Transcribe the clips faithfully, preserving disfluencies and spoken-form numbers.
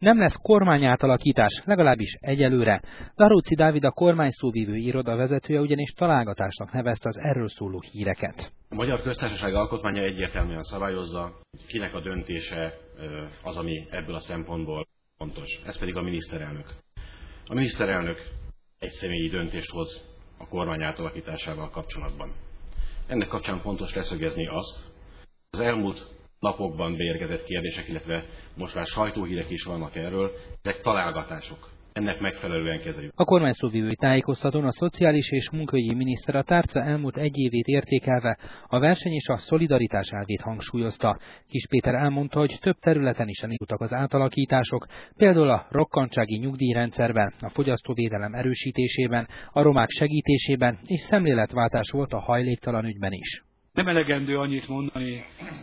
Nem lesz kormányátalakítás, legalábbis egyelőre. Daróczi Dávid, a kormány szóvivő iroda vezetője ugyanis találgatásnak nevezte az erről szóló híreket. A Magyar Köztársaság alkotmánya egyértelműen szabályozza, kinek a döntése az, ami ebből a szempontból fontos. Ez pedig a miniszterelnök. A miniszterelnök egyszemélyi döntést hoz a kormány átalakításával kapcsolatban. Ennek kapcsán fontos leszögezni azt, az elmúlt napokban beérkezett kérdések, illetve most már sajtóhírek is vannak erről, ezek találgatások. Ennek megfelelően kezeljük. A kormány szóvivői tájékoztatón a szociális és munkaügyi miniszter a tárca elmúlt egy évét értékelve a verseny és a szolidaritás elvét hangsúlyozta. Kiss Péter elmondta, hogy több területen is elindultak az átalakítások, például a rokkantsági nyugdíjrendszerben, a fogyasztóvédelem erősítésében, a romák segítésében, és szemléletváltás volt a hajléktalan ügyben is. Nem elegendő annyit mondani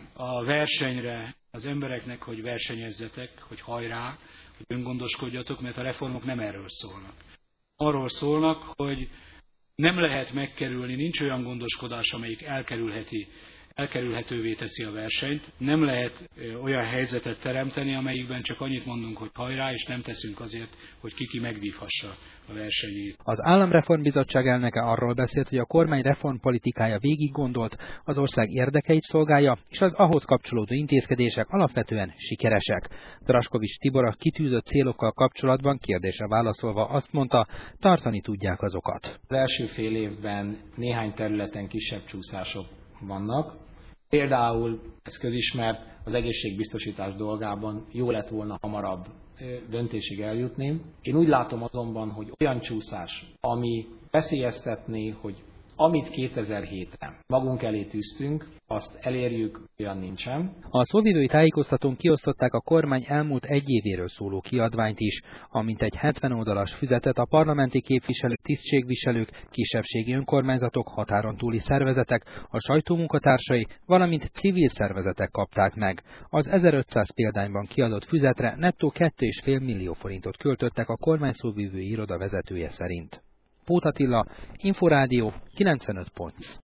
a versenyre az embereknek, hogy versenyezzetek, hogy hajrá, hogy öngondoskodjatok, mert a reformok nem erről szólnak. Arról szólnak, hogy nem lehet megkerülni, nincs olyan gondoskodás, amelyik elkerülheti, elkerülhetővé teszi a versenyt. Nem lehet olyan helyzetet teremteni, amelyikben csak annyit mondunk, hogy hajrá, és nem teszünk azért, hogy kiki megvívhassa a versenyét. Az Államreformbizottság elnöke arról beszélt, hogy a kormány reformpolitikája végig gondolt, az ország érdekeit szolgálja, és az ahhoz kapcsolódó intézkedések alapvetően sikeresek. Draskovics Tibor a kitűzött célokkal kapcsolatban kérdésre válaszolva azt mondta, tartani tudják azokat. Az első fél évben néhány területen kisebb csúszások vannak. Például, ez közismert, az egészségbiztosítás dolgában jó lett volna hamarabb döntésig eljutni. Én úgy látom azonban, hogy olyan csúszás, ami veszélyeztetné, hogy amit kétezer-hétre magunk elé tűztünk, azt elérjük, olyan nincsen. A szóvivői tájékoztatón kiosztották a kormány elmúlt egy évéről szóló kiadványt is, amint egy hetven oldalas füzetet a parlamenti képviselők, tisztségviselők, kisebbségi önkormányzatok, határon túli szervezetek, a sajtómunkatársai, valamint civil szervezetek kapták meg. Az ezerötszáz példányban kiadott füzetre nettó két egész öt millió forintot költöttek a kormány szóvivői iroda vezetője szerint. Póth Attila, Inforádió, kilencvenöt pont.